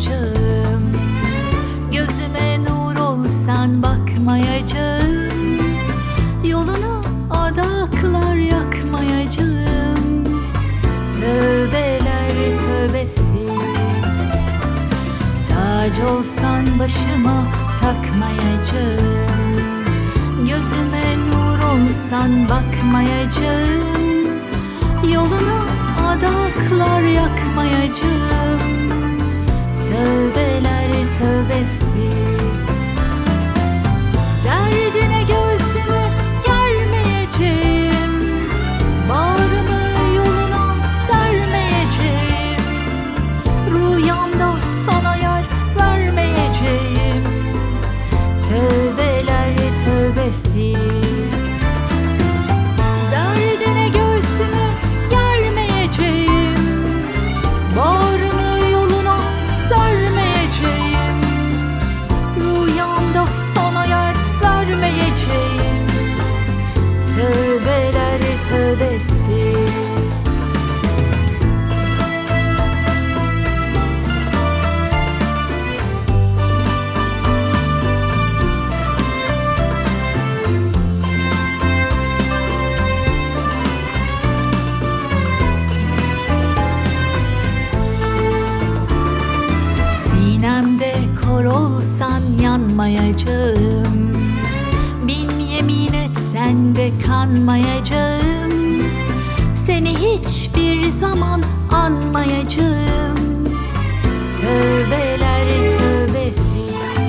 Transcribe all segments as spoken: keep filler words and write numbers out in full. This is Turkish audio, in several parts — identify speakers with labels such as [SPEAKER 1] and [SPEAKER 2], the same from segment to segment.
[SPEAKER 1] bakmayacağım. Gözüme nur olsan bakmayacağım. Yoluna adaklar yakmayacağım. Tövbeler tövbesi. Tac olsan başıma takmayacağım. Gözüme nur olsan bakmayacağım. Yoluna adaklar yakmayacağım. Tövbeler tövbesi. Derdine göğsümü germeyeceğim. Bağrımı yoluna sermeyeceğim. Rüyamda sana yer vermeyeceğim. Tövbeler tövbesi. Derdine göğsümü germeyeceğim. Bağrımı yoluna sermeyeceğim. Rüyamda sana yer vermeyeceğim. Tövbeler tövbesi. Sinemde kor olsan yanmayacağım. Bin yemin etsen de kanmayacağım. Seni hiçbir zaman anmayacağım. Tövbeler tövbesi.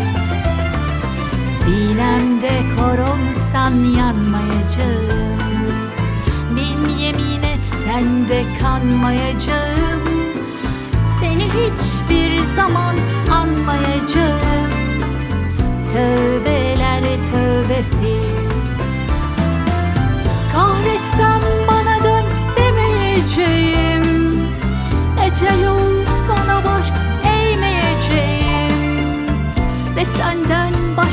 [SPEAKER 1] Sinemde kor olsan yanmayacağım. Bin yemin etsen de kanmayacağım. Seni hiçbir zaman anmayacağım. Tövbeler tövbesi. Kahretsem bana dön demeyeceğim. Ecel ol sana baş eğmeyeceğim. Ve senden baş